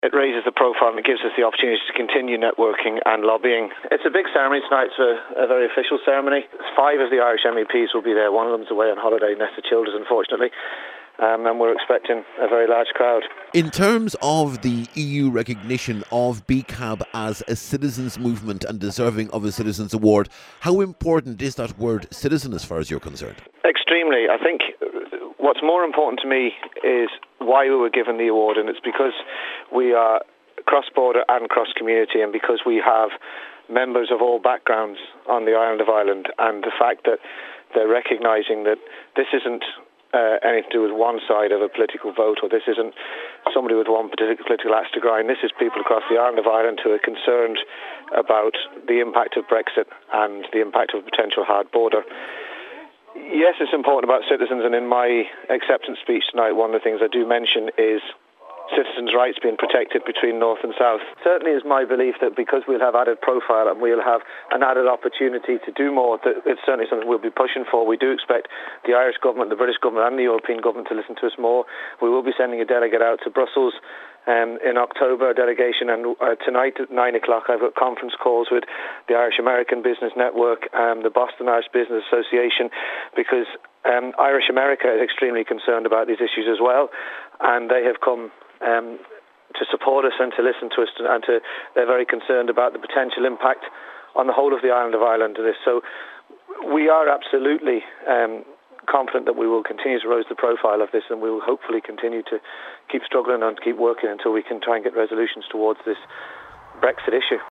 It raises the profile and it gives us the opportunity to continue networking and lobbying. It's a big ceremony tonight. It's a very official ceremony. 5 of the Irish MEPs will be there. One of them's away on holiday, Nesta Childers, unfortunately. And we're expecting a very large crowd. In terms of the EU recognition of BCAB as a citizens' movement and deserving of a Citizens' Award, how important is that word citizen as far as you're concerned? Extremely. I think what's more important to me is why we were given the award, and it's because we are cross-border and cross-community, and because we have members of all backgrounds on the island of Ireland, and the fact that they're recognising that this isn't anything to do with one side of a political vote, or this isn't somebody with one particular political axe to grind. This is people across the island of Ireland who are concerned about the impact of Brexit and the impact of a potential hard border. Yes, it's important about citizens, and in my acceptance speech tonight, one of the things I do mention is citizens' rights being protected between North and South. Certainly is my belief that because we'll have added profile and we'll have an added opportunity to do more, that it's certainly something we'll be pushing for. We do expect the Irish government, the British government and the European government to listen to us more. We will be sending a delegate out to Brussels in October, a delegation, and tonight at 9 o'clock I've got conference calls with the Irish American Business Network, the Boston Irish Business Association, because Irish America is extremely concerned about these issues as well, and they have come to support us and to listen to us, they're very concerned about the potential impact on the whole of the island of Ireland of this. So we are absolutely confident that we will continue to raise the profile of this, and we will hopefully continue to keep struggling and keep working until we can try and get resolutions towards this Brexit issue.